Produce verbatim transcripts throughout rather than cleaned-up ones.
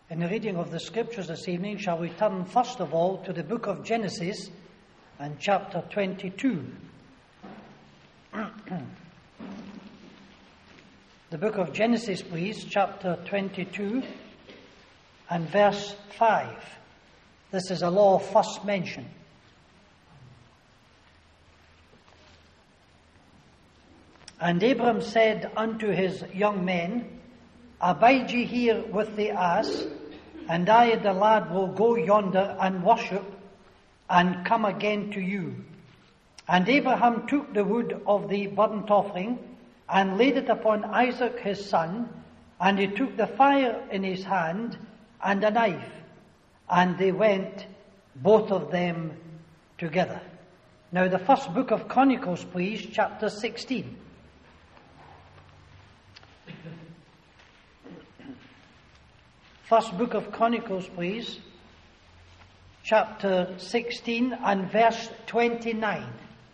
In the reading of the Scriptures this evening, shall we turn first of all to the book of Genesis and chapter twenty-two. The book of Genesis, please, chapter twenty-two and verse five. This is a law of first mention. And Abram said unto his young men, Abide ye here with the ass, and I the lad will go yonder and worship, and come again to you. And Abraham took the wood of the burnt offering, and laid it upon Isaac his son, and he took the fire in his hand, and a knife, and they went, both of them, together. Now the first book of Chronicles, please, chapter sixteen. First book of Chronicles, please, chapter sixteen and verse twenty-nine.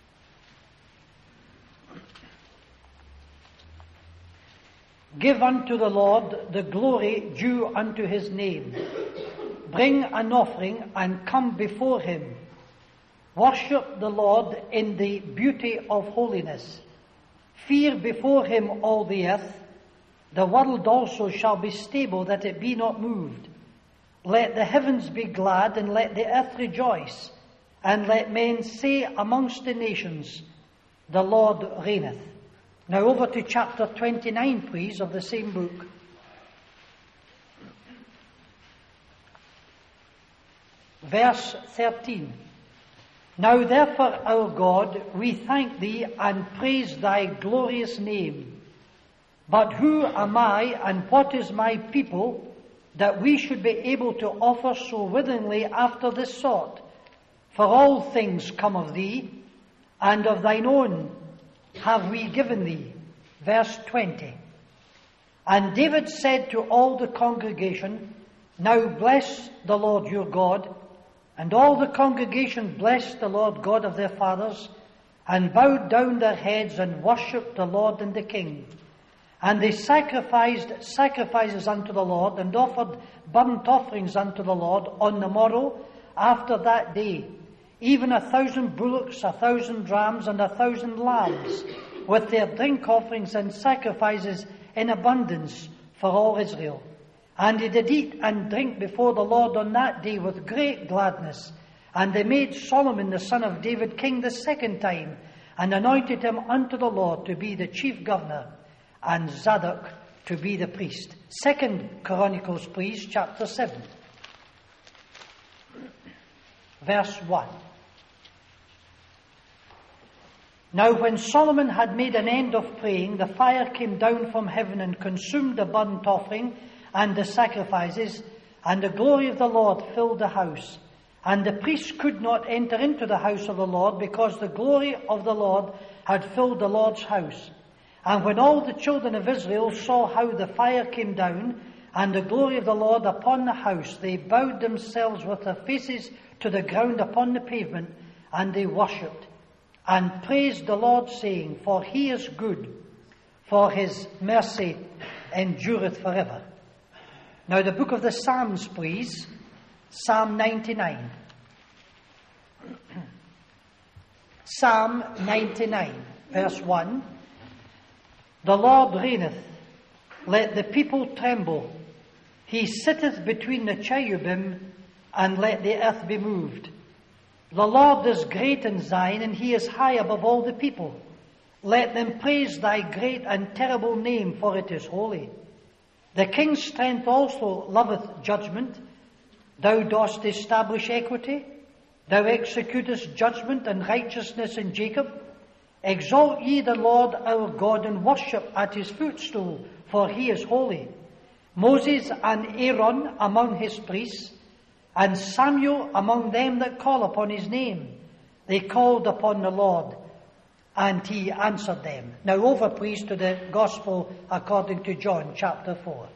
Give unto the Lord the glory due unto his name. Bring an offering and come before him. Worship the Lord in the beauty of holiness. Fear before him all the earth. The world also shall be stable, that it be not moved. Let the heavens be glad, and let the earth rejoice. And let men say amongst the nations, The Lord reigneth. Now over to chapter twenty-nine, please, of the same book. Verse thirteen. Now therefore, our God, we thank thee and praise thy glorious name. But who am I, and what is my people, that we should be able to offer so willingly after this sort? For all things come of thee, and of thine own have we given thee. Verse twenty. And David said to all the congregation, Now bless the Lord your God. And all the congregation blessed the Lord God of their fathers, and bowed down their heads and worshipped the Lord and the King. And they sacrificed sacrifices unto the Lord, and offered burnt offerings unto the Lord on the morrow after that day, even a thousand bullocks, a thousand rams, and a thousand lambs, with their drink offerings and sacrifices in abundance for all Israel. And they did eat and drink before the Lord on that day with great gladness. And they made Solomon the son of David king the second time, and anointed him unto the Lord to be the chief governor, and Zadok to be the priest. Second Chronicles, please, chapter seven. Verse one. Now when Solomon had made an end of praying, the fire came down from heaven and consumed the burnt offering and the sacrifices, and the glory of the Lord filled the house. And the priests could not enter into the house of the Lord, because the glory of the Lord had filled the Lord's house. And when all the children of Israel saw how the fire came down, and the glory of the Lord upon the house, they bowed themselves with their faces to the ground upon the pavement, and they worshipped, and praised the Lord, saying, For he is good, for his mercy endureth forever. Now the book of the Psalms, please, Psalm ninety-nine. Psalm ninety-nine, verse one. The Lord reigneth, let the people tremble. He sitteth between the cherubim, and let the earth be moved. The Lord is great in Zion, and he is high above all the people. Let them praise thy great and terrible name, for it is holy. The king's strength also loveth judgment. Thou dost establish equity. Thou executest judgment and righteousness in Jacob. Exalt ye the Lord our God, and worship at his footstool, for he is holy. Moses and Aaron among his priests, and Samuel among them that call upon his name. They called upon the Lord, and he answered them. Now over, please, to the Gospel according to John, chapter four.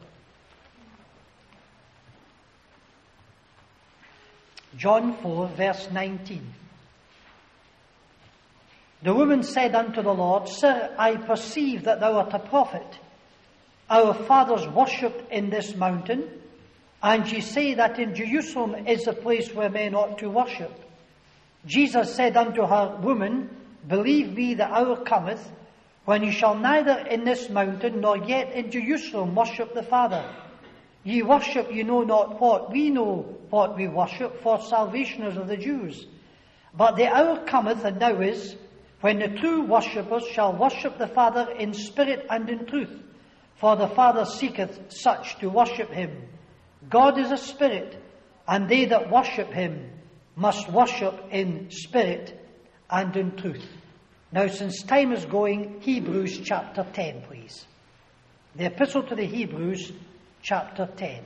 John four, verse nineteen. The woman said unto the Lord, Sir, I perceive that thou art a prophet. Our fathers worshipped in this mountain, And ye say that in Jerusalem is the place where men ought to worship. Jesus said unto her, Woman, believe me, the hour cometh, when ye shall neither in this mountain nor yet in Jerusalem worship the Father. Ye worship ye know not what. We know what we worship, for salvation is of the Jews. But the hour cometh, and now is, when the true worshippers shall worship the Father in spirit and in truth. For the Father seeketh such to worship him. God is a spirit, and they that worship him must worship in spirit and in truth. Now, since time is going, Hebrews chapter ten, please. The Epistle to the Hebrews, chapter ten.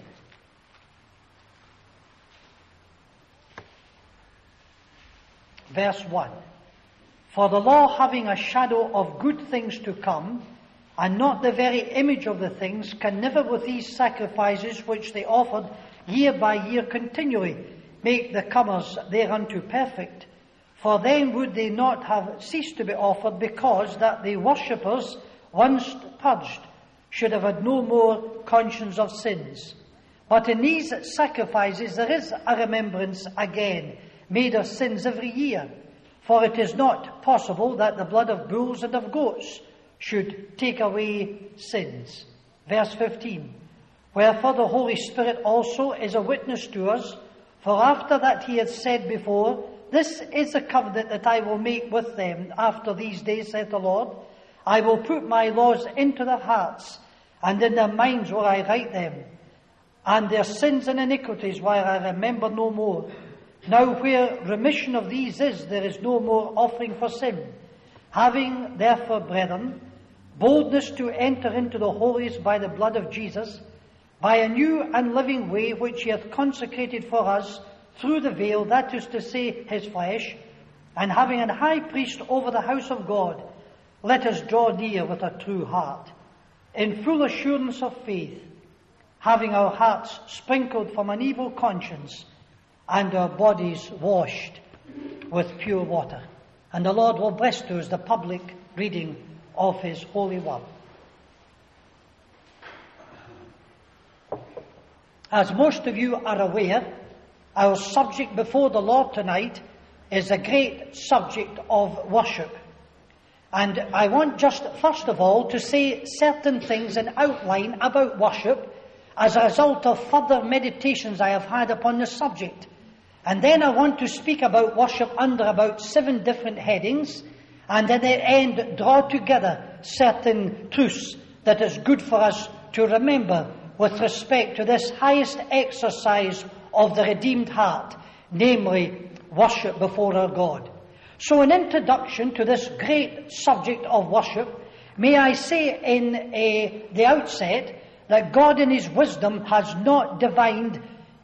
Verse one. For the law, having a shadow of good things to come, and not the very image of the things, can never with these sacrifices which they offered year by year continually make the comers thereunto perfect. For then would they not have ceased to be offered, because that the worshippers, once purged, should have had no more conscience of sins. But in these sacrifices there is a remembrance again, made of sins every year. For it is not possible that the blood of bulls and of goats should take away sins. Verse fifteen. Wherefore the Holy Spirit also is a witness to us, for after that he had said before, This is the covenant that I will make with them after these days, saith the Lord. I will put my laws into their hearts, and in their minds will I write them, and their sins and iniquities will I remember no more. Now where remission of these is, there is no more offering for sin. Having therefore, brethren, boldness to enter into the holiest by the blood of Jesus, by a new and living way which he hath consecrated for us through the veil, that is to say, his flesh, and having an high priest over the house of God, let us draw near with a true heart, in full assurance of faith, having our hearts sprinkled from an evil conscience, and our bodies washed with pure water. And the Lord will bless to us the public reading of his holy word. As most of you are aware, our subject before the Lord tonight is a great subject of worship. And I want just first of all to say certain things in outline about worship as a result of further meditations I have had upon the subject. And then I want to speak about worship under about seven different headings, and at the end draw together certain truths that is good for us to remember with respect to this highest exercise of the redeemed heart, namely worship before our God. So in introduction to this great subject of worship, may I say in a, the outset that God in his wisdom has not divined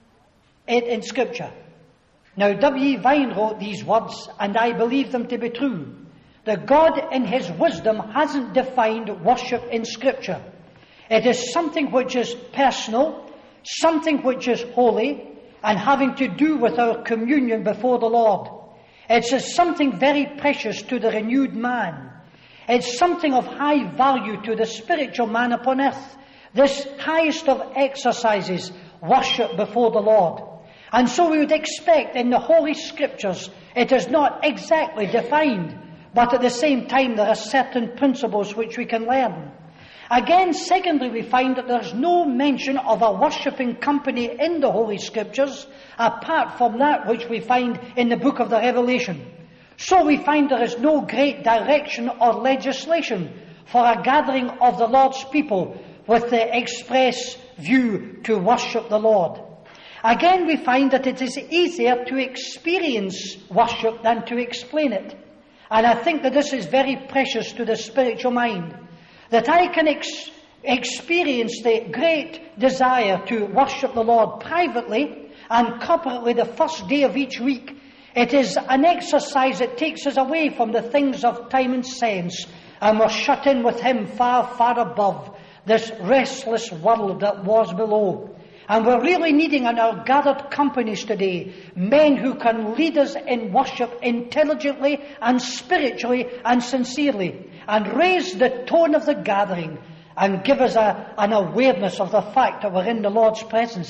it in Scripture. Now, W E Vine wrote these words, and I believe them to be true, that God in his wisdom hasn't defined worship in Scripture. It is something which is personal, something which is holy, and having to do with our communion before the Lord. It's something very precious to the renewed man. It's something of high value to the spiritual man upon earth. This highest of exercises, worship before the Lord. And so we would expect in the Holy Scriptures, it is not exactly defined, but at the same time there are certain principles which we can learn. Again, secondly, we find that there's no mention of a worshipping company in the Holy Scriptures, apart from that which we find in the book of the Revelation. So we find there is no great direction or legislation for a gathering of the Lord's people with the express view to worship the Lord. Again, we find that it is easier to experience worship than to explain it. And I think that this is very precious to the spiritual mind. That I can ex- experience the great desire to worship the Lord privately and corporately the first day of each week. It is an exercise that takes us away from the things of time and sense, and we're shut in with him far, far above this restless world that was below. And we're really needing in our gathered companies today men who can lead us in worship intelligently and spiritually and sincerely, and raise the tone of the gathering and give us a, an awareness of the fact that we're in the Lord's presence.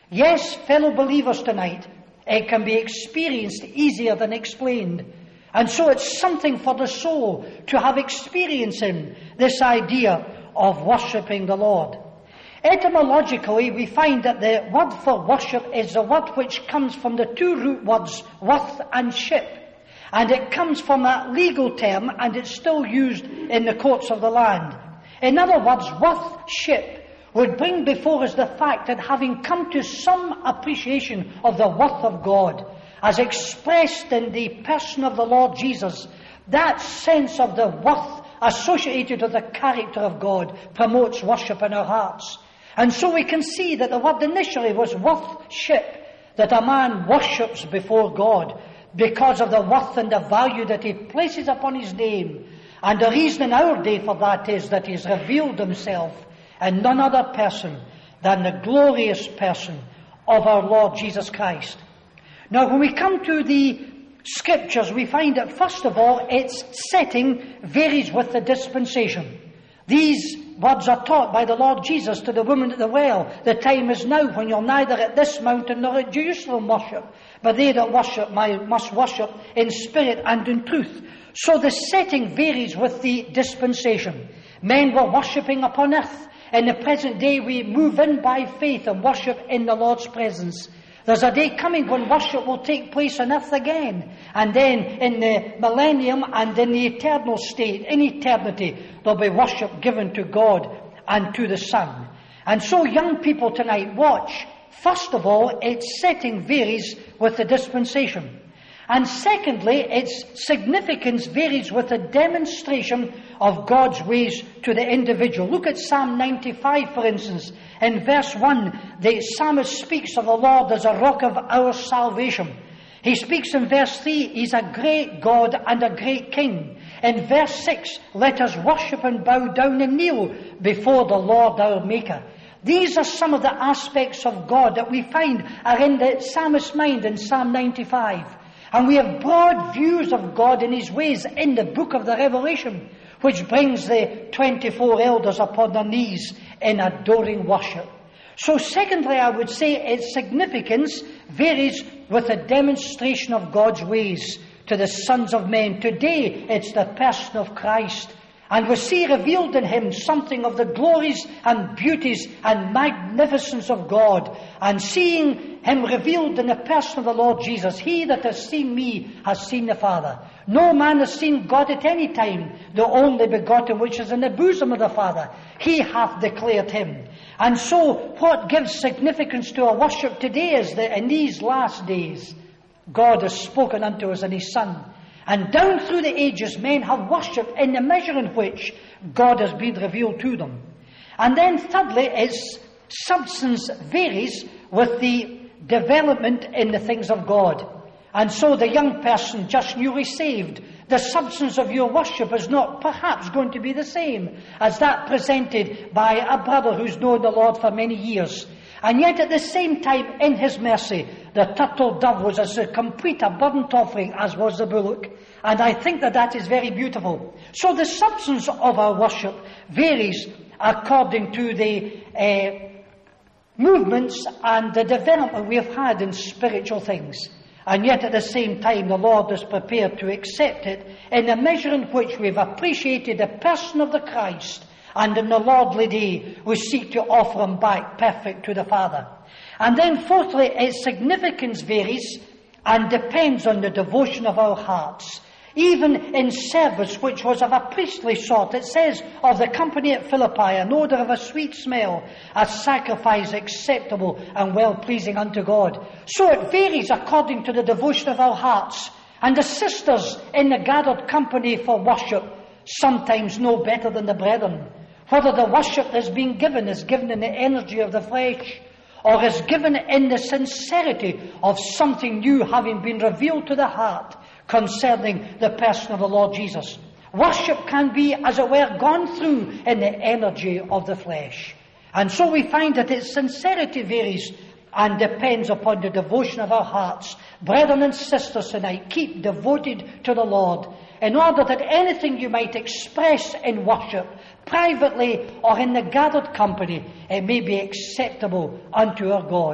Yes, fellow believers tonight, it can be experienced easier than explained. And so it's something for the soul to have experience in, this idea of worshipping the Lord. Etymologically, we find that the word for worship is a word which comes from the two root words, worth and ship. And it comes from that legal term, and it's still used in the courts of the land. In other words, worth-ship would bring before us the fact that having come to some appreciation of the worth of God, as expressed in the person of the Lord Jesus, that sense of the worth associated with the character of God promotes worship in our hearts. And so we can see that the word initially was worth-ship, that a man worships before God because of the worth and the value that he places upon his name. And the reason in our day for that is that he's revealed himself in none other person than the glorious person of our Lord Jesus Christ. Now, when we come to the Scriptures, we find that, first of all, its setting varies with the dispensation. These words are taught by the Lord Jesus to the woman at the well. The time is now when you're neither at this mountain nor at Jerusalem worship, but they that worship must worship in spirit and in truth. So the setting varies with the dispensation. Men were worshipping upon earth. In the present day, we move in by faith and worship in the Lord's presence. There's a day coming when worship will take place on earth again. And then in the millennium and in the eternal state, in eternity, there'll be worship given to God and to the Son. And so young people tonight, watch. First of all, its setting varies with the dispensation. And secondly, its significance varies with the demonstration of God's ways to the individual. Look at Psalm ninety-five, for instance. In verse one, the psalmist speaks of the Lord as a rock of our salvation. He speaks in verse three, He's a great God and a great King. In verse six, let us worship and bow down and kneel before the Lord our Maker. These are some of the aspects of God that we find are in the psalmist's mind in Psalm ninety-five. And we have broad views of God and His ways in the book of the Revelation, which brings the twenty-four elders upon their knees in adoring worship. So secondly, I would say its significance varies with the demonstration of God's ways to the sons of men. Today, it's the person of Christ. And we see revealed in Him something of the glories and beauties and magnificence of God. And seeing Him revealed in the person of the Lord Jesus, He that has seen me has seen the Father. No man has seen God at any time, the only begotten which is in the bosom of the Father. He hath declared Him. And so, what gives significance to our worship today is that in these last days, God has spoken unto us in His Son. And down through the ages, men have worshipped in the measure in which God has been revealed to them. And then thirdly, its substance varies with the development in the things of God. And so the young person just newly saved, the substance of your worship is not perhaps going to be the same as that presented by a brother who's known the Lord for many years. And yet at the same time, in His mercy, the turtle dove was as complete a burnt offering as was the bullock. And I think that that is very beautiful. So the substance of our worship varies according to the uh, movements and the development we have had in spiritual things. And yet at the same time, the Lord is prepared to accept it in the measure in which we have appreciated the person of the Christ. And in the Lordly day, we seek to offer Him back perfect to the Father. And then fourthly, its significance varies and depends on the devotion of our hearts. Even in service which was of a priestly sort, it says of the company at Philippi, an odour of a sweet smell, a sacrifice acceptable and well-pleasing unto God. So it varies according to the devotion of our hearts. And the sisters in the gathered company for worship sometimes know better than the brethren whether the worship that is being given is given in the energy of the flesh, or is given in the sincerity of something new having been revealed to the heart concerning the person of the Lord Jesus. Worship can be, as it were, gone through in the energy of the flesh. And so we find that its sincerity varies and depends upon the devotion of our hearts. Brethren and sisters tonight, keep devoted to the Lord, in order that anything you might express in worship, privately or in the gathered company, it may be acceptable unto our God.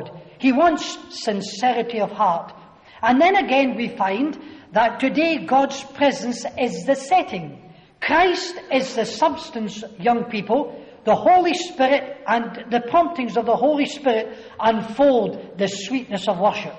He wants sincerity of heart. And then again we find that today God's presence is the setting. Christ is the substance, young people. The Holy Spirit and the promptings of the Holy Spirit unfold the sweetness of worship.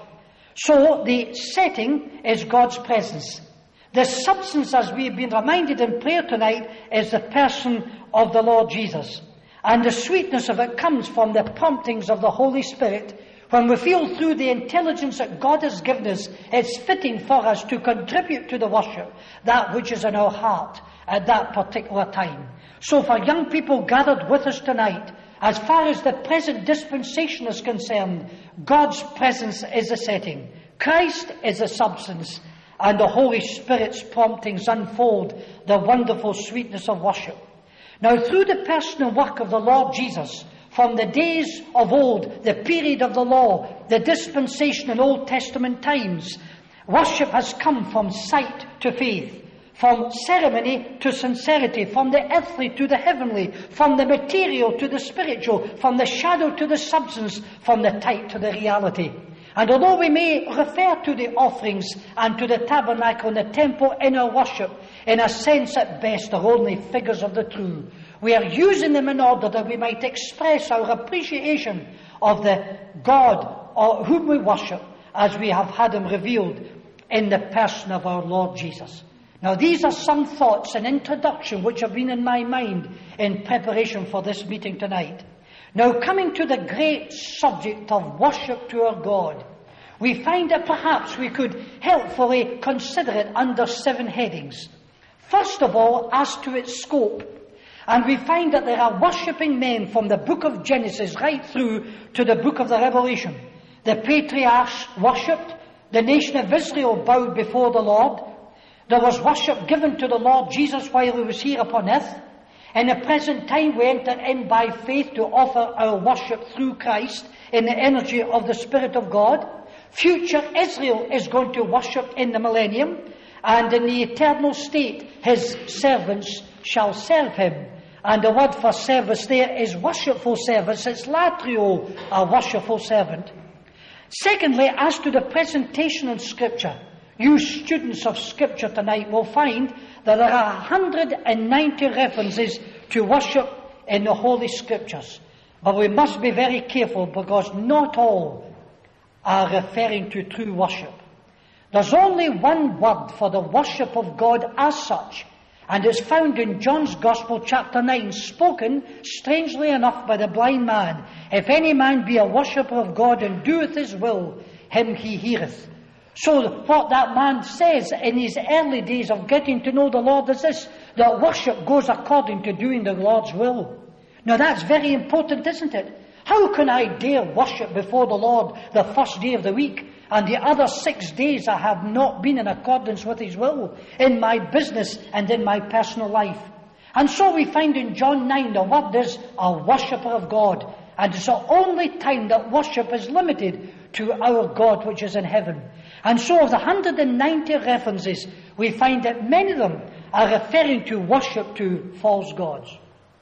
So the setting is God's presence. The substance, as we have been reminded in prayer tonight, is the person of the Lord Jesus. And the sweetness of it comes from the promptings of the Holy Spirit. When we feel through the intelligence that God has given us, it's fitting for us to contribute to the worship, that which is in our heart at that particular time. So for young people gathered with us tonight, as far as the present dispensation is concerned, God's presence is the setting. Christ is the substance, and the Holy Spirit's promptings unfold the wonderful sweetness of worship. Now, through the personal work of the Lord Jesus, from the days of old, the period of the law, the dispensation in Old Testament times, worship has come from sight to faith, from ceremony to sincerity, from the earthly to the heavenly, from the material to the spiritual, from the shadow to the substance, from the type to the reality. And although we may refer to the offerings and to the tabernacle and the temple in our worship, in a sense at best are only figures of the true, we are using them in order that we might express our appreciation of the God or whom we worship, as we have had him revealed in the person of our Lord Jesus. Now, these are some thoughts and introduction which have been in my mind in preparation for this meeting tonight. Now, coming to the great subject of worship to our God, we find that perhaps we could helpfully consider it under seven headings. First of all, as to its scope, and we find that there are worshipping men from the book of Genesis right through to the book of the Revelation. The patriarchs worshipped, the nation of Israel bowed before the Lord. There was worship given to the Lord Jesus while he was here upon earth. In the present time we enter in by faith to offer our worship through Christ in the energy of the Spirit of God. Future Israel is going to worship in the millennium, and in the eternal state his servants shall serve him. And the word for service there is worshipful service. It's latrio, a worshipful servant. Secondly, as to the presentation in Scripture, you students of Scripture tonight will find that there are one hundred ninety references to worship in the Holy Scriptures. But we must be very careful, because not all are referring to true worship. There's only one word for the worship of God as such, and it's found in John's Gospel, chapter nine, spoken, strangely enough, by the blind man. If any man be a worshipper of God and doeth his will, him he heareth. So what that man says in his early days of getting to know the Lord is this, that worship goes according to doing the Lord's will. Now that's very important, isn't it? How can I dare worship before the Lord the first day of the week, and the other six days I have not been in accordance with his will in my business and in my personal life? And so we find in John nine the word is a worshipper of God, and it's the only time that worship is limited to our God which is in heaven. And so of the one hundred ninety references, we find that many of them are referring to worship to false gods.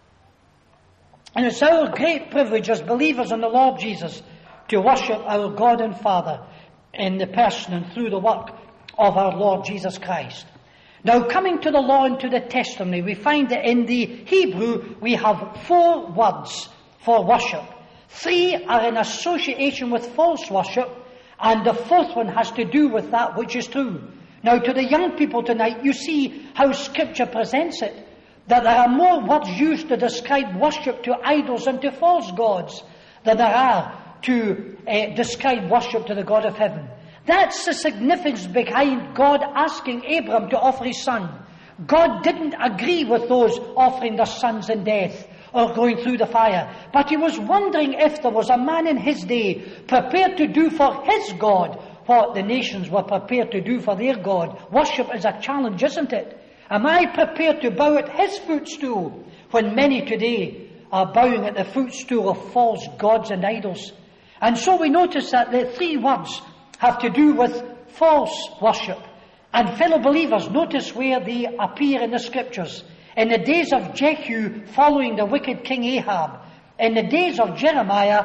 And it's our great privilege as believers in the Lord Jesus to worship our God and Father in the person and through the work of our Lord Jesus Christ. Now, coming to the law and to the testimony, we find that in the Hebrew we have four words for worship. Three are in association with false worship, and the fourth one has to do with that which is true. Now, to the young people tonight, you see how Scripture presents it, that there are more words used to describe worship to idols and to false gods than there are to uh, describe worship to the God of heaven. That's the significance behind God asking Abraham to offer his son. God didn't agree with those offering their sons in death or going through the fire, but he was wondering if there was a man in his day prepared to do for his God what the nations were prepared to do for their God. Worship is a challenge, isn't it? Am I prepared to bow at his footstool when many today are bowing at the footstool of false gods and idols? And so we notice that the three words have to do with false worship. And fellow believers, notice where they appear in the Scriptures. In the days of Jehu following the wicked King Ahab, in the days of Jeremiah,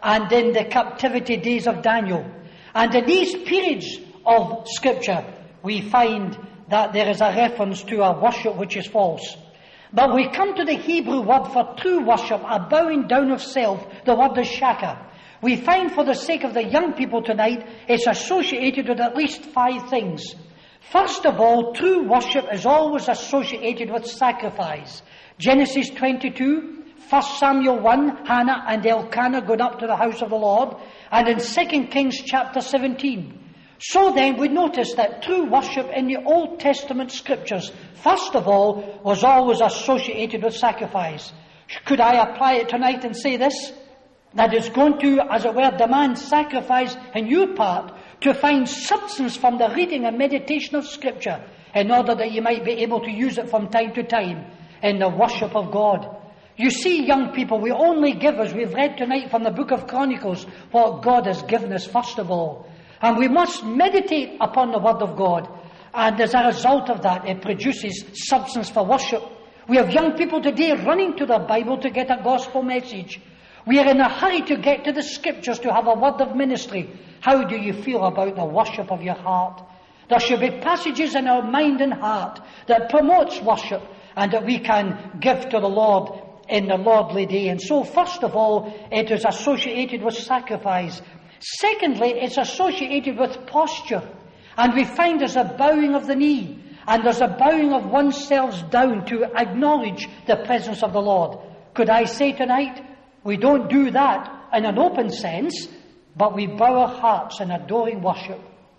and in the captivity days of Daniel. And in these periods of Scripture, we find that there is a reference to a worship which is false. But we come to the Hebrew word for true worship, a bowing down of self. The word is shaka. We find, for the sake of the young people tonight, it's associated with at least five things. First of all, true worship is always associated with sacrifice. Genesis twenty-two, First Samuel one, Hannah and Elkanah going up to the house of the Lord, and in Second Kings chapter seventeen. So then we notice that true worship in the Old Testament Scriptures, first of all, was always associated with sacrifice. Could I apply it tonight and say this? That it's going to, as it were, demand sacrifice in your part to find substance from the reading and meditation of Scripture, in order that you might be able to use it from time to time in the worship of God. You see, young people, we only give, as we've read tonight from the book of Chronicles, what God has given us first of all. And we must meditate upon the Word of God. And as a result of that, it produces substance for worship. We have young people today running to the Bible to get a gospel message. We are in a hurry to get to the Scriptures to have a word of ministry. How do you feel about the worship of your heart? There should be passages in our mind and heart that promotes worship, and that we can give to the Lord in the Lordly Day. And so, first of all, it is associated with sacrifice. Secondly, it's associated with posture. And we find there's a bowing of the knee, and there's a bowing of oneself down to acknowledge the presence of the Lord. Could I say tonight, we don't do that in an open sense, but we bow our hearts in adoring worship.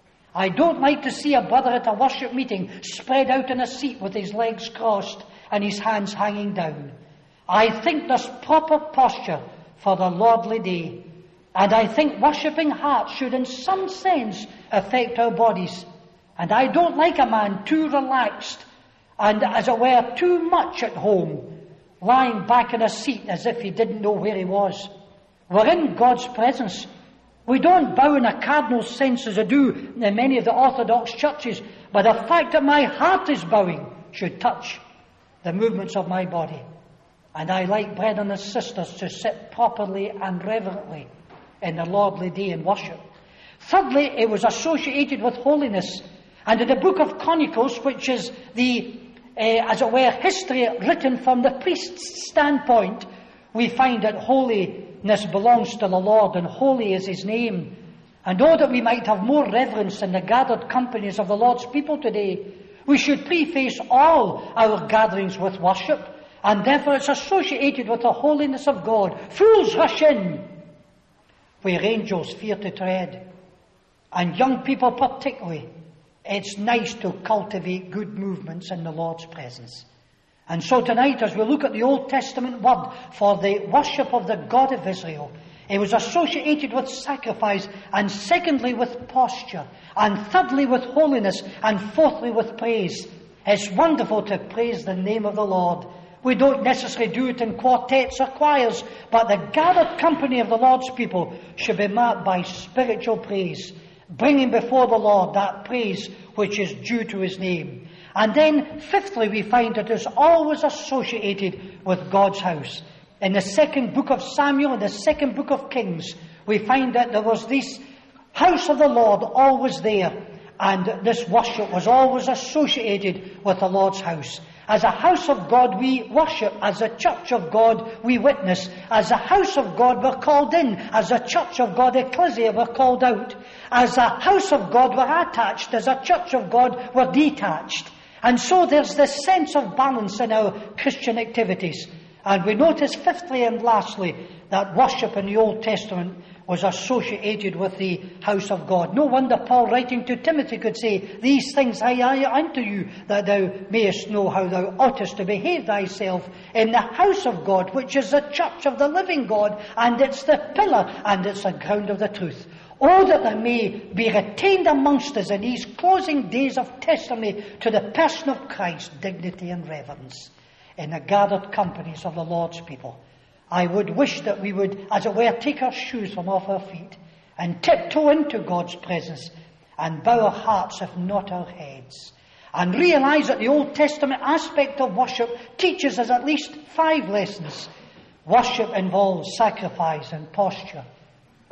I don't like to see a brother at a worship meeting spread out in a seat with his legs crossed and his hands hanging down. I think there's proper posture for the Lordly Day. And I think worshipping hearts should in some sense affect our bodies. And I don't like a man too relaxed and, as it were, too much at home, lying back in a seat as if he didn't know where he was. We're in God's presence. We don't bow in a cardinal sense as I do in many of the Orthodox churches, but the fact that my heart is bowing should touch the movements of my body. And I like brethren and sisters to sit properly and reverently in the Lordly Day in worship. Thirdly, it was associated with holiness. And in the book of Chronicles, which is the, uh, as it were, history written from the priest's standpoint, we find that holiness belongs to the Lord, and holy is His name. And oh, that we might have more reverence in the gathered companies of the Lord's people today, we should preface all our gatherings with worship, and therefore it's associated with the holiness of God. Fools rush in where angels fear to tread. And young people particularly, it's nice to cultivate good movements in the Lord's presence. And so tonight, as we look at the Old Testament word for the worship of the God of Israel, it was associated with sacrifice, and secondly with posture, and thirdly with holiness, and fourthly with praise. It's wonderful to praise the name of the Lord. We don't necessarily do it in quartets or choirs, but the gathered company of the Lord's people should be marked by spiritual praise, bringing before the Lord that praise which is due to His name. And then, fifthly, we find it is always associated with God's house. In the second book of Samuel and the second book of Kings, we find that there was this house of the Lord always there, and this worship was always associated with the Lord's house. As a house of God we worship, as a church of God we witness, as a house of God we're called in, as a church of God, ecclesia, we're called out, as a house of God we're attached, as a church of God we're detached. And so there's this sense of balance in our Christian activities. And we notice fifthly and lastly that worship in the Old Testament was associated with the house of God. No wonder Paul, writing to Timothy, could say, "These things I I unto you, that thou mayest know how thou oughtest to behave thyself in the house of God, which is the church of the living God, and it's the pillar and it's the ground of the truth." Oh, that there may be retained amongst us in these closing days of testimony to the person of Christ, dignity and reverence in the gathered companies of the Lord's people. I would wish that we would, as it were, take our shoes from off our feet and tiptoe into God's presence and bow our hearts, if not our heads, and realize that the Old Testament aspect of worship teaches us at least five lessons. Worship involves sacrifice and posture.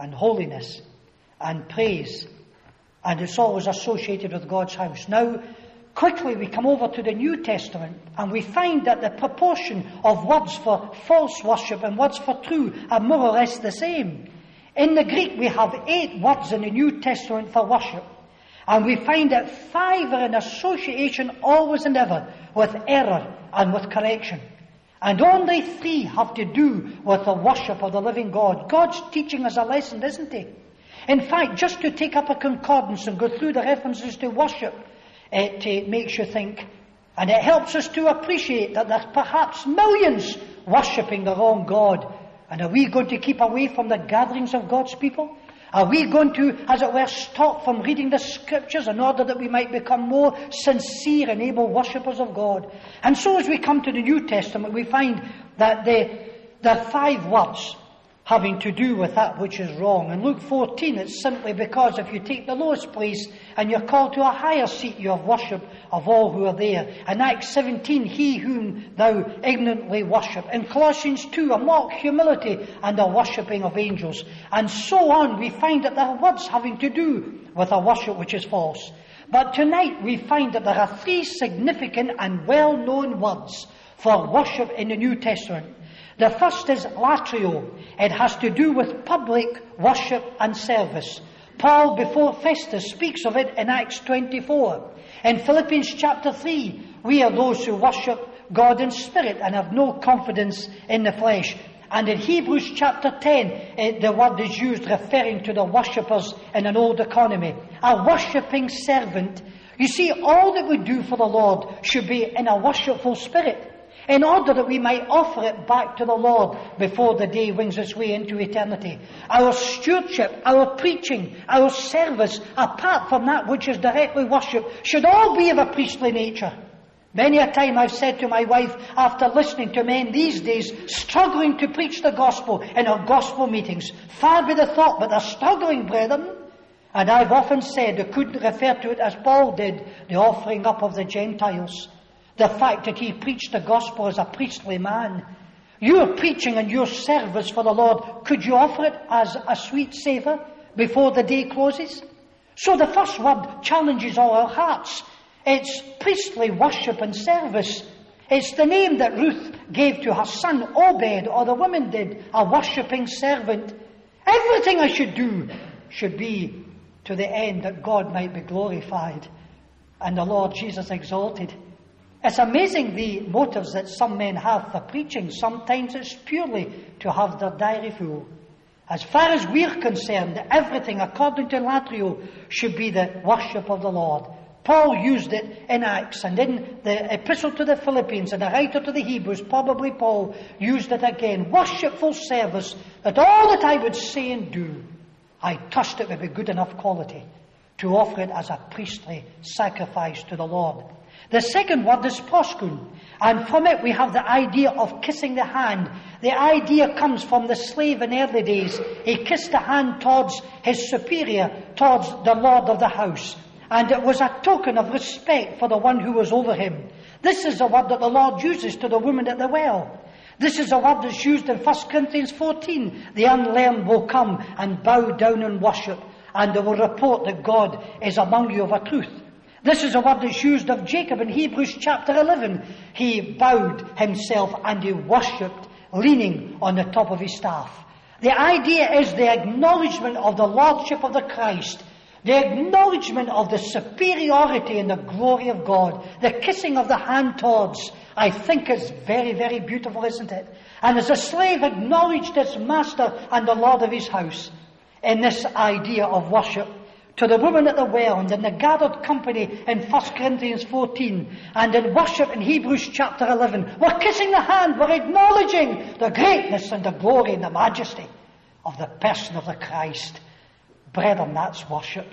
and holiness and praise. And it's always associated with God's house. Now, quickly we come over to the New Testament and we find that the proportion of words for false worship and words for true are more or less the same. In the Greek we have eight words in the New Testament for worship. And we find that five are in association always and ever with error and with correction. And only three have to do with the worship of the living God. God's teaching us a lesson, isn't He? In fact, just to take up a concordance and go through the references to worship, it uh, makes you think. And it helps us to appreciate that there's perhaps millions worshipping the wrong God. And are we going to keep away from the gatherings of God's people? Are we going to, as it were, stop from reading the Scriptures in order that we might become more sincere and able worshippers of God? And so as we come to the New Testament, we find that the, there are five words having to do with that which is wrong. In Luke fourteen, it's simply because if you take the lowest place and you're called to a higher seat, you have worship of all who are there. In Acts seventeen, he whom thou ignorantly worship. In Colossians two, a mock humility and a worshipping of angels. And so on, we find that there are words having to do with a worship which is false. But tonight we find that there are three significant and well-known words for worship in the New Testament. The first is latrio. It has to do with public worship and service. Paul, before Festus, speaks of it in Acts twenty-four. In Philippians chapter three, we are those who worship God in spirit and have no confidence in the flesh. And in Hebrews chapter ten, the word is used referring to the worshippers in an old economy. A worshipping servant. You see, all that we do for the Lord should be in a worshipful spirit, in order that we might offer it back to the Lord before the day wings its way into eternity. Our stewardship, our preaching, our service, apart from that which is directly worship, should all be of a priestly nature. Many a time I've said to my wife, after listening to men these days struggling to preach the gospel in our gospel meetings, far be the thought, but they're struggling, brethren. And I've often said, I couldn't refer to it as Paul did, the offering up of the Gentiles. The fact that he preached the gospel as a priestly man. Your preaching and your service for the Lord, could you offer it as a sweet savour before the day closes? So the first word challenges all our hearts. It's priestly worship and service. It's the name that Ruth gave to her son Obed, or the women did, a worshipping servant. Everything I should do should be to the end that God might be glorified and the Lord Jesus exalted. It's amazing the motives that some men have for preaching. Sometimes it's purely to have their diary full. As far as we're concerned, everything according to latrio should be the worship of the Lord. Paul used it in Acts, and in the epistle to the Philippians, and the writer to the Hebrews, probably Paul, used it again. Worshipful service, that all that I would say and do, I trust it would be good enough quality to offer it as a priestly sacrifice to the Lord. The second word is proskun, and from it we have the idea of kissing the hand. The idea comes from the slave in early days. He kissed the hand towards his superior, towards the lord of the house, and it was a token of respect for the one who was over him. This is a word that the Lord uses to the woman at the well. This is a word that's used in First Corinthians fourteen. The unlearned will come and bow down and worship, and they will report that God is among you of a truth. This is a word that's used of Jacob in Hebrews chapter eleven. He bowed himself and he worshipped, leaning on the top of his staff. The idea is the acknowledgement of the lordship of the Christ, the acknowledgement of the superiority and the glory of God, the kissing of the hand towards. I think it's very, very beautiful, isn't it? And as a slave acknowledged his master and the Lord of his house in this idea of worship. To the woman at the well, and in the gathered company in First Corinthians fourteen, and in worship in Hebrews chapter eleven, we're kissing the hand, we're acknowledging the greatness and the glory and the majesty of the person of the Christ. Brethren, that's worship.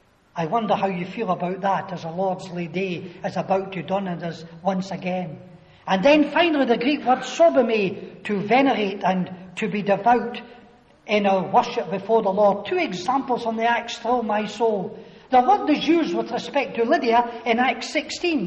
I wonder how you feel about that as the Lord's Day is about to dawn on us once again. And then finally the Greek word sobome, to venerate and to be devout in our worship before the Lord. Two examples from the Acts thrill my soul. The word is used with respect to Lydia in Acts sixteen.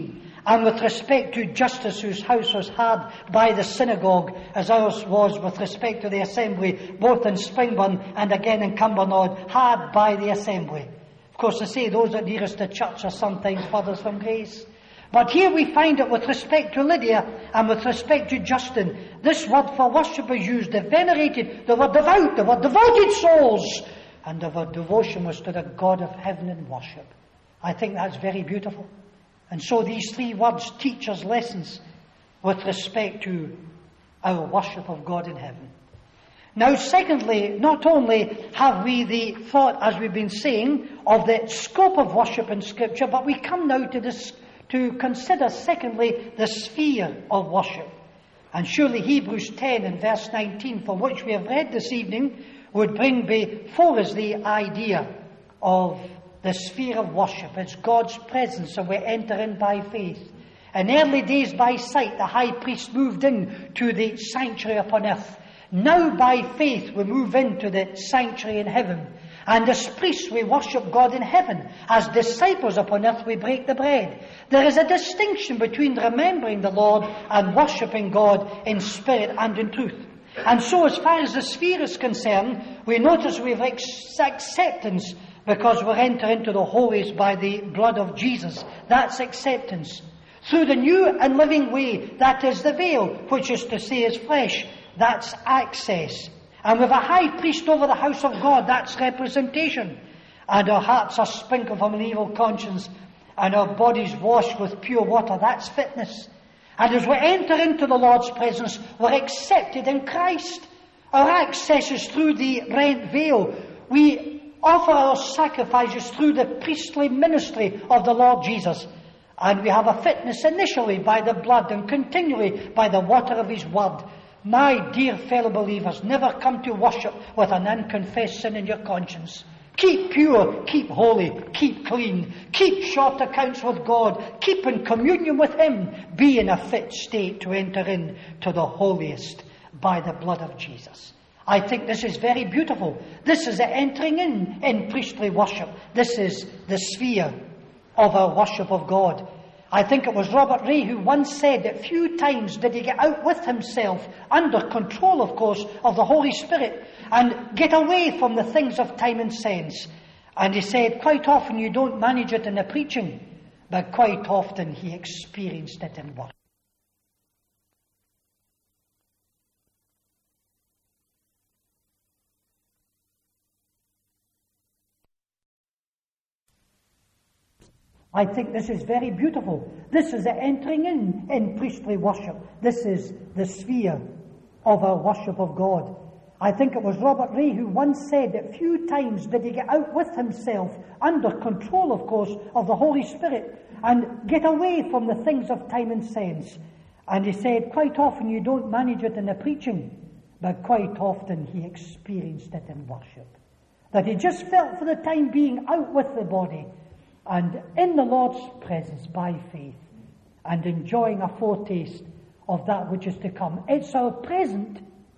and with respect to justice, whose house was hard by the synagogue, as ours was with respect to the assembly, both in Springburn and again in Cumbernauld, hard by the assembly. Of course, I say those that nearest the church are sometimes furthest from grace. But here we find it with respect to Lydia and with respect to Justin. This word for worship is used. They venerated, they were devout, they were devoted souls, and their devotion was to the God of heaven and worship. I think that's very beautiful. And so these three words teach us lessons with respect to our worship of God in heaven. Now, secondly, not only have we the thought, as we've been saying, of the scope of worship in Scripture, but we come now to this, to consider, secondly, the sphere of worship. And surely Hebrews ten and verse nineteen, from which we have read this evening, would bring before us the idea of the sphere of worship. It's God's presence, and we enter in by faith. In early days by sight, the high priest moved in to the sanctuary upon earth. Now by faith we move into the sanctuary in heaven. And as priests we worship God in heaven. As disciples upon earth we break the bread. There is a distinction between remembering the Lord and worshipping God in spirit and in truth. And so as far as the sphere is concerned, we notice we have ex- acceptance because we enter into the holies by the blood of Jesus. That's acceptance. Through the new and living way, that is the veil, which is to say his flesh. That's access. And with a high priest over the house of God, that's representation. And our hearts are sprinkled from an evil conscience, and our bodies washed with pure water, that's fitness. And as we enter into the Lord's presence, we're accepted in Christ. Our access is through the rent veil. We offer our sacrifices through the priestly ministry of the Lord Jesus. And we have a fitness initially by the blood and continually by the water of his word. My dear fellow believers, never come to worship with an unconfessed sin in your conscience. Keep pure, keep holy, keep clean, keep short accounts with God, keep in communion with him, be in a fit state to enter in to the holiest by the blood of Jesus. I think this is very beautiful. This is the entering in in priestly worship. This is the sphere of our worship of God. I think it was Robert Ray who once said that few times did he get out with himself, under control, of course, of the Holy Spirit, and get away from the things of time and sense. And he said, quite often you don't manage it in the preaching, but quite often he experienced it in work. I think this is very beautiful. This is the entering in in priestly worship. This is the sphere of our worship of God. I think it was Robert Ray who once said that few times did he get out with himself, under control, of course, of the Holy Spirit, and get away from the things of time and sense. And he said, quite often you don't manage it in the preaching, but quite often he experienced it in worship. That he just felt for the time being out with the body, and in the Lord's presence by faith, and enjoying a foretaste of that which is to come. It's our present,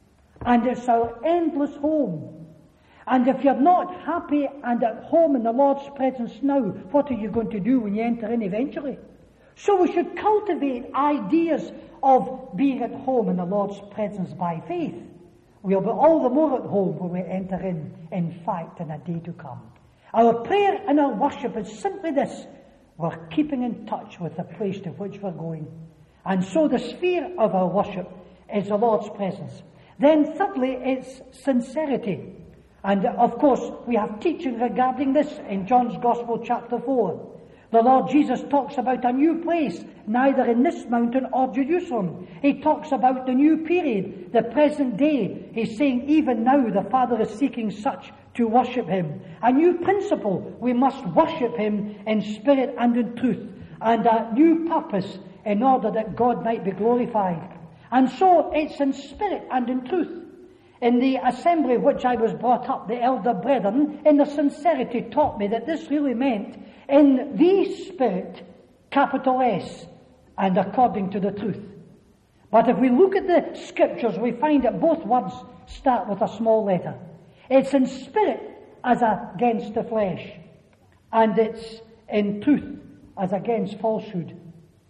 and it's our endless home. And if you're not happy and at home in the Lord's presence now, what are you going to do when you enter in eventually? So we should cultivate ideas of being at home in the Lord's presence by faith. We'll be all the more at home when we enter in, in fact, in a day to come. Our prayer and our worship is simply this: we're keeping in touch with the place to which we're going. And so the sphere of our worship is the Lord's presence. Then thirdly, it's sincerity. And of course, we have teaching regarding this in John's Gospel chapter four. The Lord Jesus talks about a new place, neither in this mountain or Jerusalem. He talks about the new period, the present day. He's saying even now the Father is seeking such to worship him. A new principle, we must worship him in spirit and in truth. And a new purpose in order that God might be glorified. And so it's in spirit and in truth. In the assembly which I was brought up, the elder brethren, in their sincerity, taught me that this really meant in the Spirit, capital S, and according to the truth. But if we look at the Scriptures, we find that both words start with a small letter. It's in spirit as against the flesh, and it's in truth as against falsehood.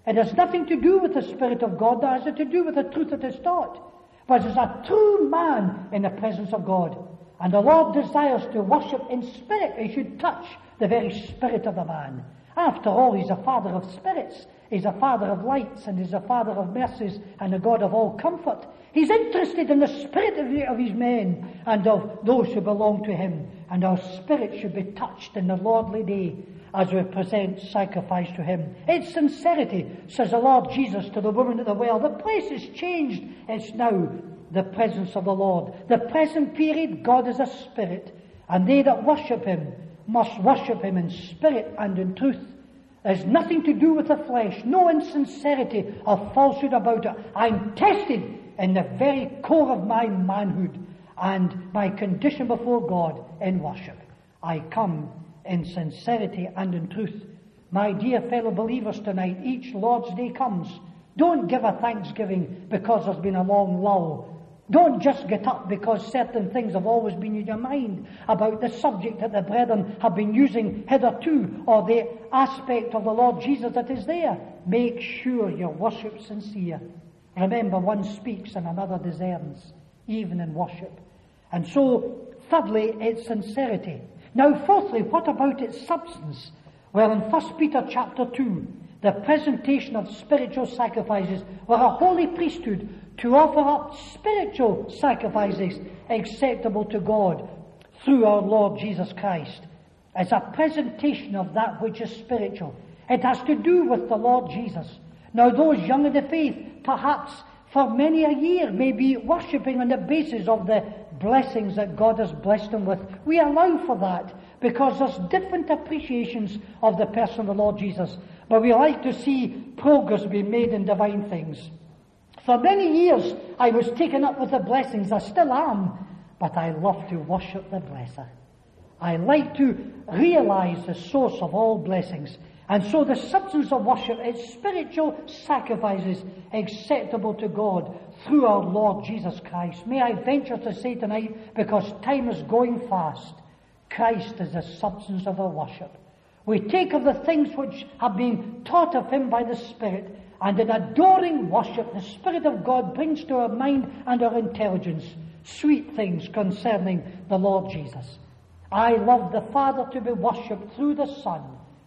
It has nothing to do with the Spirit of God, nor has it to do with the truth that is taught. But is a true man in the presence of God. And the Lord desires to worship in spirit. He should touch the very spirit of the man. After all, he's a father of spirits. He's a father of lights, and he's a father of mercies, and a God of all comfort. He's interested in the spirit of, the, of his men and of those who belong to him. And our spirit should be touched in the lordly day as we present sacrifice to him. It's sincerity, says the Lord Jesus to the woman at the well. The place is changed. It's now the presence of the Lord. The present period, God is a spirit, and they that worship him must worship him in spirit and in truth. There's nothing to do with the flesh, no insincerity or falsehood about it. I'm tested in the very core of my manhood and my condition before God in worship. I come in sincerity and in truth. My dear fellow believers, tonight, each Lord's Day comes. Don't give a thanksgiving because there's been a long lull. Don't just get up because certain things have always been in your mind about the subject that the brethren have been using hitherto, or the aspect of the Lord Jesus that is there. Make sure your worship sincere. Remember, one speaks and another discerns, even in worship. And so, thirdly, it's sincerity. Now, fourthly, what about its substance? Well, in First Peter chapter two, the presentation of spiritual sacrifices were a holy priesthood to offer up spiritual sacrifices acceptable to God through our Lord Jesus Christ. It's a presentation of that which is spiritual. It has to do with the Lord Jesus. Now, those young in the faith, perhaps for many a year, may be worshipping on the basis of the blessings that God has blessed them with. We allow for that because there's different appreciations of the person of the Lord Jesus. But we like to see progress being made in divine things. For many years, I was taken up with the blessings. I still am. But I love to worship the blesser. I like to realize the source of all blessings. And so the substance of worship is spiritual sacrifices acceptable to God through our Lord Jesus Christ. May I venture to say tonight, because time is going fast, Christ is the substance of our worship. We take of the things which have been taught of him by the Spirit, and in adoring worship, the Spirit of God brings to our mind and our intelligence sweet things concerning the Lord Jesus. I love the Father to be worshipped through the Son,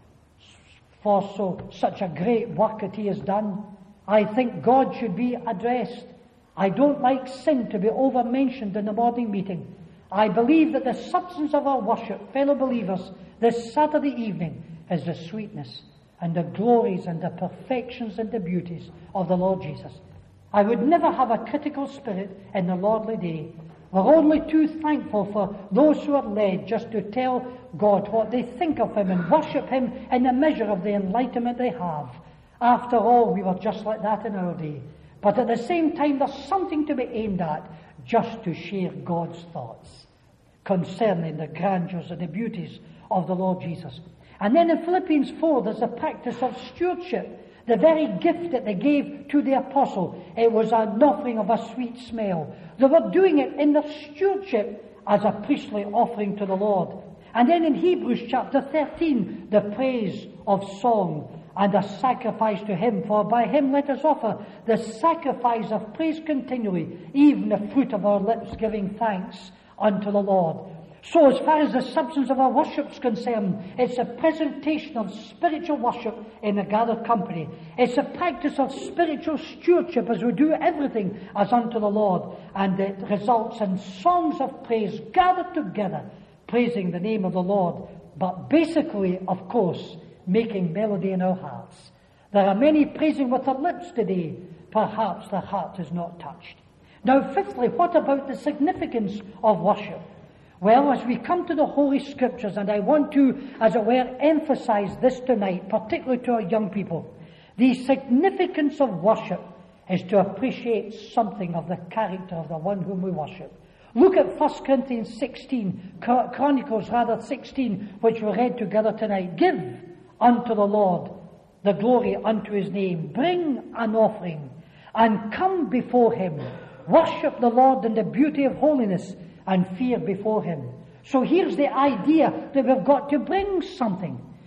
for so such a great work that he has done. I think God should be addressed. I don't like sin to be over-mentioned in the morning meeting. I believe that the substance of our worship, fellow believers, this Saturday evening is the sweetness and the glories and the perfections and the beauties of the Lord Jesus. I would never have a critical spirit in the Lordly Day. We're only too thankful for those who are led just to tell God what they think of him and worship him in the measure of the enlightenment they have. After all, we were just like that in our day. But at the same time, there's something to be aimed at, just to share God's thoughts concerning the grandeurs and the beauties of the Lord Jesus. And then in Philippians four, there's a practice of stewardship. The very gift that they gave to the apostle, it was an offering of a sweet smell. They were doing it in their stewardship as a priestly offering to the Lord. And then in Hebrews chapter thirteen, the praise of song and a sacrifice to him. For by him let us offer the sacrifice of praise continually, even the fruit of our lips giving thanks unto the Lord. So as far as the substance of our worship is concerned, it's a presentation of spiritual worship in a gathered company. It's a practice of spiritual stewardship as we do everything as unto the Lord. And it results in songs of praise gathered together, praising the name of the Lord. But basically, of course, making melody in our hearts. There are many praising with their lips today. Perhaps their heart is not touched. Now, fifthly, what about the significance of worship? Well, as we come to the Holy Scriptures, and I want to, as it were, emphasize this tonight, particularly to our young people, the significance of worship is to appreciate something of the character of the one whom we worship. Look at First Corinthians sixteen, Chronicles rather sixteen, which we read together tonight. Give unto the Lord the glory unto his name. Bring an offering and come before him. Worship the Lord in the beauty of holiness and fear before him. So here's the idea that we've got to bring something.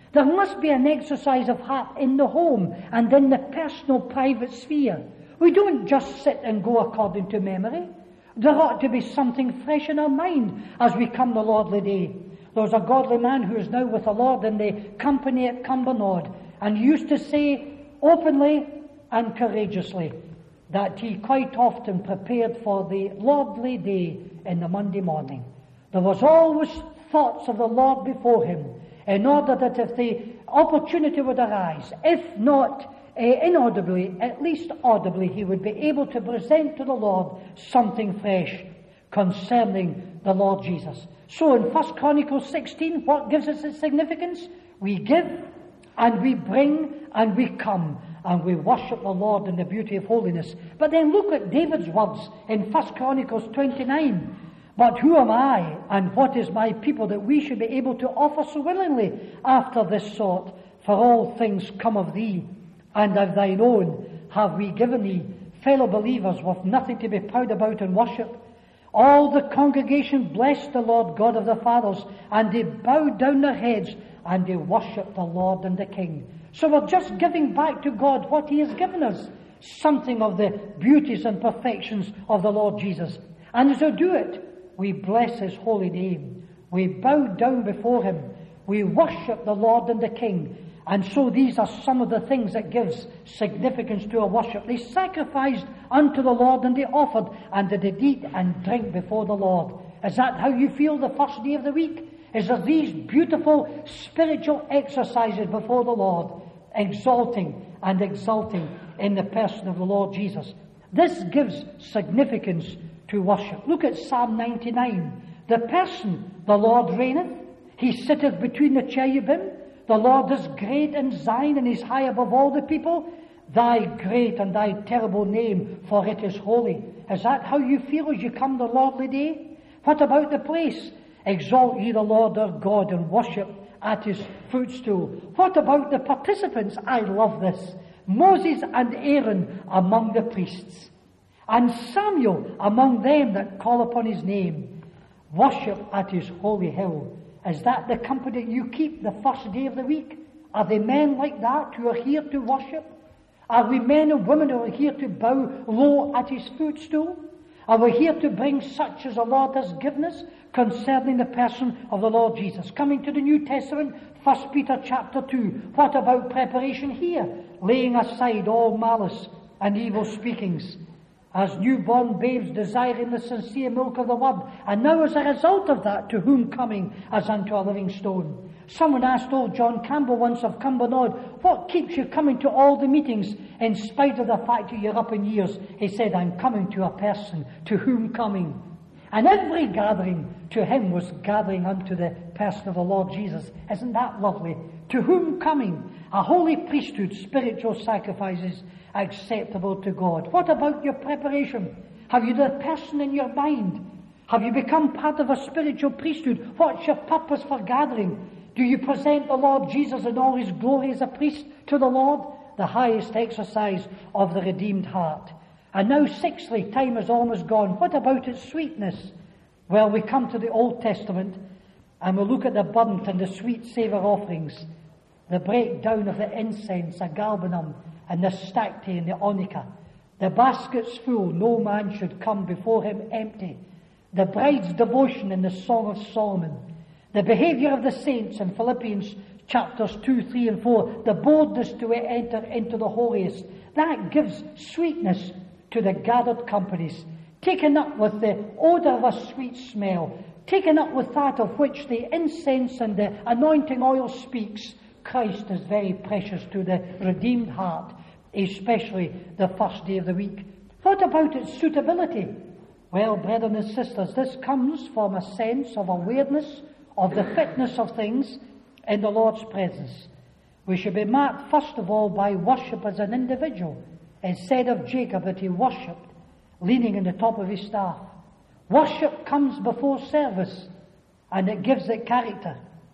There must be an exercise of heart in the home and in the personal, private sphere. We don't just sit and go according to memory. There ought to be something fresh in our mind as we come the Lordly Day. There was a godly man who is now with the Lord in the company at Cumbernauld, and he used to say openly and courageously that he quite often prepared for the Lordly Day in the Monday morning. There was always thoughts of the Lord before him, in order that if the opportunity would arise, if not uh, inaudibly, at least audibly, he would be able to present to the Lord something fresh concerning the Lord Jesus. So in First Chronicles sixteen, what gives us its significance? We give, and we bring, and we come, and we worship the Lord in the beauty of holiness. But then look at David's words in First Chronicles twenty-nine. But who am I, and what is my people, that we should be able to offer so willingly after this sort? For all things come of thee, and of thine own have we given thee, fellow believers, with nothing to be proud about in worship. All the congregation blessed the Lord God of the fathers, and they bowed down their heads, and they worshipped the Lord and the King. So we're just giving back to God what he has given us, something of the beauties and perfections of the Lord Jesus. And as we do it, we bless his holy name. We bow down before him. We worship the Lord and the King. And so these are some of the things that gives significance to our worship. They sacrificed unto the Lord, and they offered, and they did eat and drink before the Lord. Is that how you feel the first day of the week? Is there these beautiful spiritual exercises before the Lord, exalting and exulting in the person of the Lord Jesus? This gives significance to worship. Look at Psalm ninety-nine. The person, the Lord reigneth. He sitteth between the cherubim. The Lord is great in Zion, and is high above all the people. Thy great and thy terrible name, for it is holy. Is that how you feel as you come the Lordly Day? What about the place? Exalt ye the Lord our God, and worship at his footstool. What about the participants? I love this. Moses and Aaron among the priests, and Samuel among them that call upon his name. Worship at his holy hill. Is that the company you keep the first day of the week? Are they men like that who are here to worship? Are we men and women who are here to bow low at his footstool? Are we here to bring such as the Lord has given us concerning the person of the Lord Jesus? Coming to the New Testament, First Peter chapter two. What about preparation here? Laying aside all malice and evil speakings, as newborn babes desiring the sincere milk of the word. And now as a result of that, to whom coming as unto a living stone. Someone asked old John Campbell once of Cumbernauld, what keeps you coming to all the meetings in spite of the fact that you're up in years? He said, I'm coming to a person, to whom coming. And every gathering to him was gathering unto the person of the Lord Jesus. Isn't that lovely? To whom coming? A holy priesthood, spiritual sacrifices acceptable to God. What about your preparation? Have you the person in your mind? Have you become part of a spiritual priesthood? What's your purpose for gathering? Do you present the Lord Jesus in all his glory as a priest to the Lord? The highest exercise of the redeemed heart. And now sixthly, time is almost gone. What about its sweetness? Well, we come to the Old Testament and we look at the burnt and the sweet savour offerings. The breakdown of the incense, the galbanum, and the stacte and the onycha. The baskets full, no man should come before him empty. The bride's devotion in the Song of Solomon. The behaviour of the saints in Philippians chapters two, three and four. The boldness to enter into the holiest. That gives sweetness to the gathered companies. Taken up with the odour of a sweet smell. Taken up with that of which the incense and the anointing oil speaks. Christ is very precious to the redeemed heart, especially the first day of the week. What about its suitability? Well, brethren and sisters, this comes from a sense of awareness of the fitness of things in the Lord's presence. We should be marked first of all by worship as an individual. It said of Jacob that he worshipped leaning on the top of his staff. Worship comes before service, and it gives it character.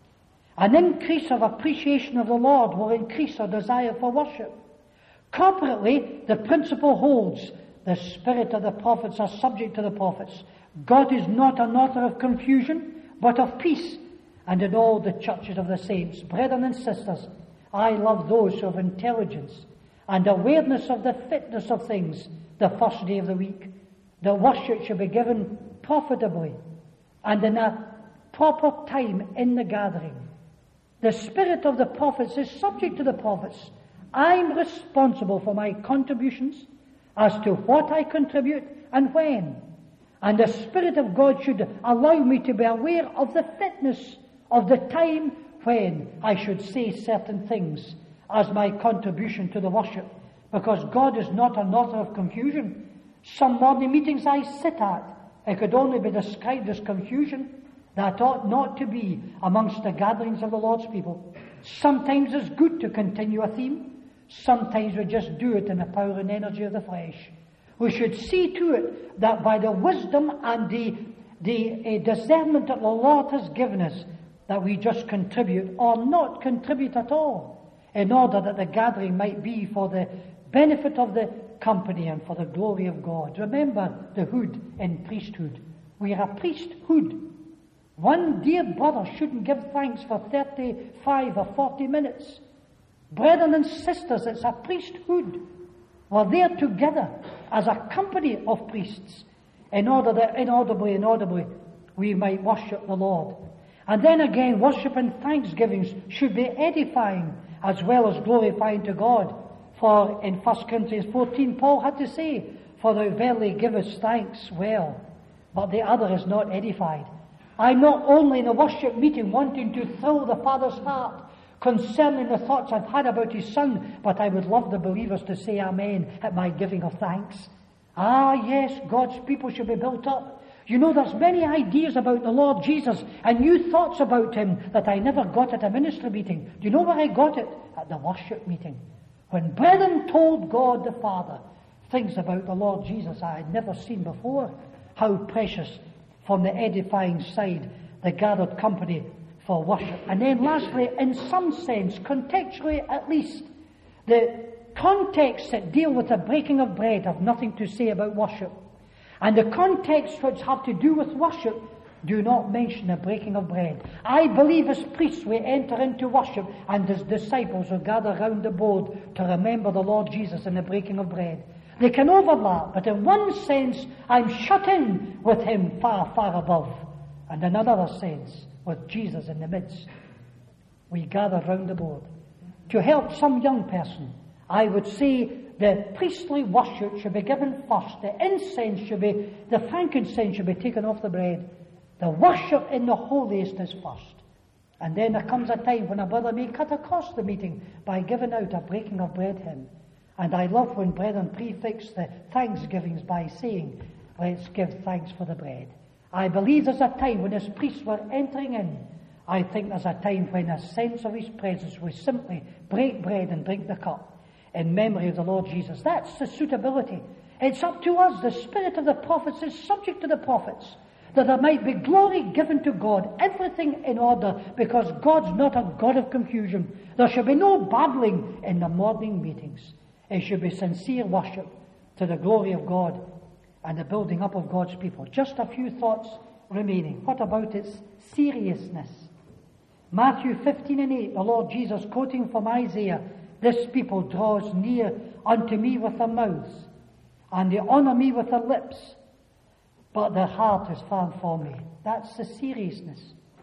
An increase of appreciation of the Lord will increase our desire for worship. Corporately, the principle holds. The spirit of the prophets are subject to the prophets. God is not an author of confusion, but of peace. and in all the churches of the saints. Brethren and sisters, I love those who have intelligence and awareness of the fitness of things the first day of the week. The worship should be given profitably and in a proper time in the gathering. The spirit of the prophets is subject to the prophets. I'm responsible for my contributions as to what I contribute and when. And the Spirit of God should allow me to be aware of the fitness of the time when I should say certain things as my contribution to the worship. Because God is not an author of confusion. Some morning meetings I sit at, it could only be described as confusion. That ought not to be amongst the gatherings of the Lord's people. Sometimes it's good to continue a theme. Sometimes we just do it in the power and energy of the flesh. We should see to it that by the wisdom and the, the uh, discernment that the Lord has given us, that we just contribute or not contribute at all, in order that the gathering might be for the benefit of the company and for the glory of God. Remember the hood in priesthood. We are a priesthood. One dear brother shouldn't give thanks for thirty-five or forty minutes. Brethren and sisters, it's a priesthood. We're there together as a company of priests in order that inaudibly, inaudibly, we might worship the Lord. And then again, worship and thanksgivings should be edifying as well as glorifying to God. For in First Corinthians fourteen, Paul had to say, "For thou verily givest thanks well, but the other is not edified." I'm not only in a worship meeting wanting to thrill the Father's heart concerning the thoughts I've had about His Son, but I would love the believers to say amen at my giving of thanks. Ah, yes, God's people should be built up. You know, there's many ideas about the Lord Jesus and new thoughts about Him that I never got at a ministry meeting. Do you know where I got it? At the worship meeting. When brethren told God the Father things about the Lord Jesus I had never seen before. How precious from the edifying side, the gathered company for worship. And then lastly, in some sense, contextually at least, the contexts that deal with the breaking of bread have nothing to say about worship. And the contexts which have to do with worship do not mention the breaking of bread. I believe as priests we enter into worship, and as disciples will gather round the board to remember the Lord Jesus and the breaking of bread. They can overlap, but in one sense I'm shut in with Him far, far above. And in another sense, with Jesus in the midst, we gather round the board. To help some young person, I would say the priestly worship should be given first. The incense should be, the frankincense should be taken off the bread. The worship in the holiest is first. And then there comes a time when a brother may cut across the meeting by giving out a breaking of bread hymn. And I love when brethren prefix the thanksgivings by saying, "Let's give thanks for the bread." I believe there's a time when as priests were entering in, I think there's a time when a sense of His presence we simply break bread and drink the cup in memory of the Lord Jesus. That's the suitability. It's up to us. The spirit of the prophets is subject to the prophets, that there might be glory given to God, everything in order, because God's not a God of confusion. There should be no babbling in the morning meetings. It should be sincere worship to the glory of God and the building up of God's people. Just a few thoughts remaining. What about its seriousness? Matthew fifteen and eight, the Lord Jesus quoting from Isaiah, "This people draws near unto me with their mouths, and they honour me with their lips, but their heart is far from me." That's the seriousness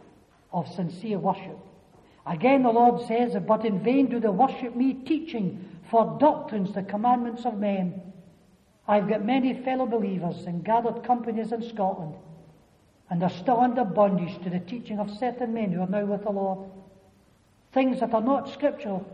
of sincere worship. Again the Lord says, "But in vain do they worship me, teaching for doctrines the commandments of men." I've got many fellow believers in gathered companies in Scotland, and they're still under bondage to the teaching of certain men who are now with the Lord. Things that are not scriptural.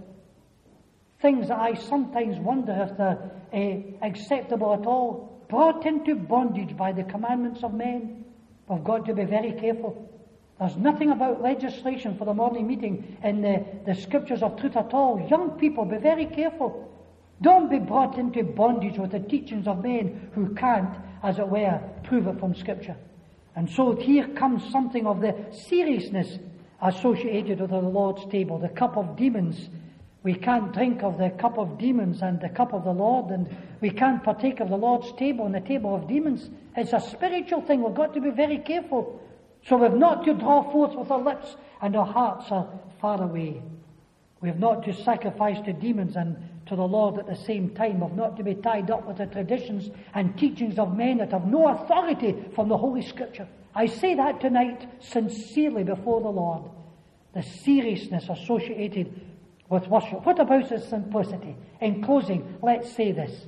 Things that I sometimes wonder if they're uh, acceptable at all. Brought into bondage by the commandments of men. We've got to be very careful. There's nothing about legislation for the morning meeting in the, the scriptures of truth at all. Young people, be very careful. Don't be brought into bondage with the teachings of men who can't, as it were, prove it from Scripture. And so here comes something of the seriousness associated with the Lord's table, the cup of demons. We can't drink of the cup of demons and the cup of the Lord, and we can't partake of the Lord's table and the table of demons. It's a spiritual thing. We've got to be very careful. So we have not to draw forth with our lips and our hearts are far away. We have not to sacrifice to demons and to the Lord at the same time. We have not to be tied up with the traditions and teachings of men that have no authority from the Holy Scripture. I say that tonight sincerely before the Lord. The seriousness associated with worship. What about its simplicity? In closing, let's say this.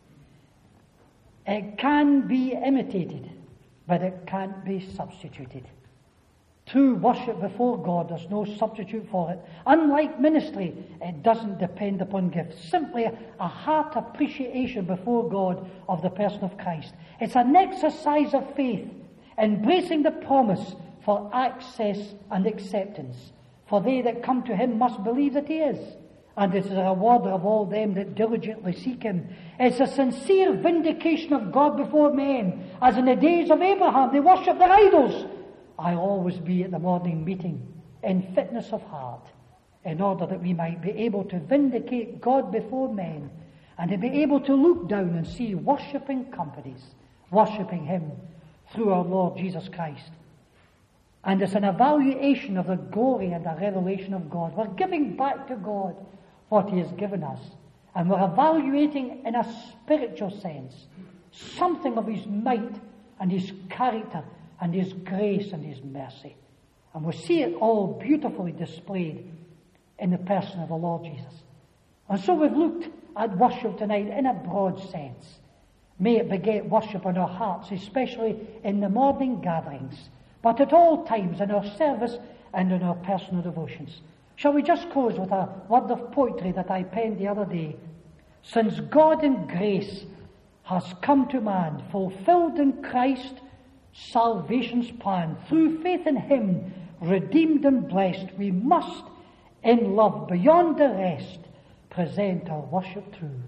It can be imitated, but it can't be substituted. True worship before God, there's no substitute for it. Unlike ministry, it doesn't depend upon gifts. Simply a heart appreciation before God of the person of Christ. It's an exercise of faith, embracing the promise for access and acceptance. For they that come to him must believe that he is, and it is a rewarder of all them that diligently seek him. It's a sincere vindication of God before men, as in the days of Abraham they worshipped their idols. I'll always be at the morning meeting in fitness of heart, in order that we might be able to vindicate God before men, and to be able to look down and see worshipping companies, worshipping him through our Lord Jesus Christ. And it's an evaluation of the glory and the revelation of God. We're giving back to God what he has given us. And we're evaluating in a spiritual sense something of his might and his character and his grace and his mercy. And we see it all beautifully displayed in the person of the Lord Jesus. And so we've looked at worship tonight in a broad sense. May it beget worship in our hearts, especially in the morning gatherings, but at all times in our service and in our personal devotions. Shall we just close with a word of poetry that I penned the other day? Since God in grace has come to man, fulfilled in Christ salvation's plan, through faith in him, redeemed and blessed, we must, in love beyond the rest, present our worship true.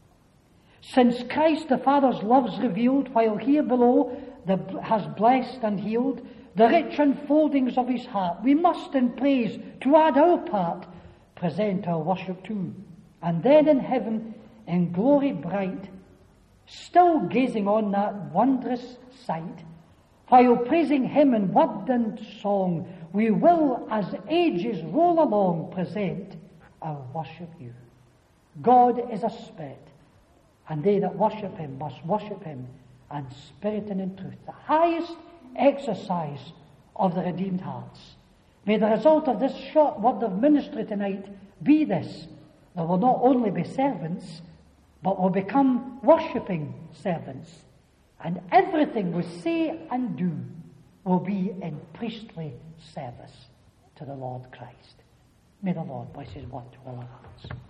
Since Christ the Father's love's revealed, while here below the, has blessed and healed the rich unfoldings of his heart, we must in praise, to add our part, present our worship too. And then in heaven, in glory bright, still gazing on that wondrous sight, while praising him in word and song, we will, as ages roll along, present our worship you. God is a spirit, and they that worship him must worship him in spirit and in truth. The highest exercise of the redeemed hearts. May the result of this short word of ministry tonight be this: there will not only be servants, but will become worshipping servants. And everything we say and do will be in priestly service to the Lord Christ. May the Lord bless his word to all our hearts.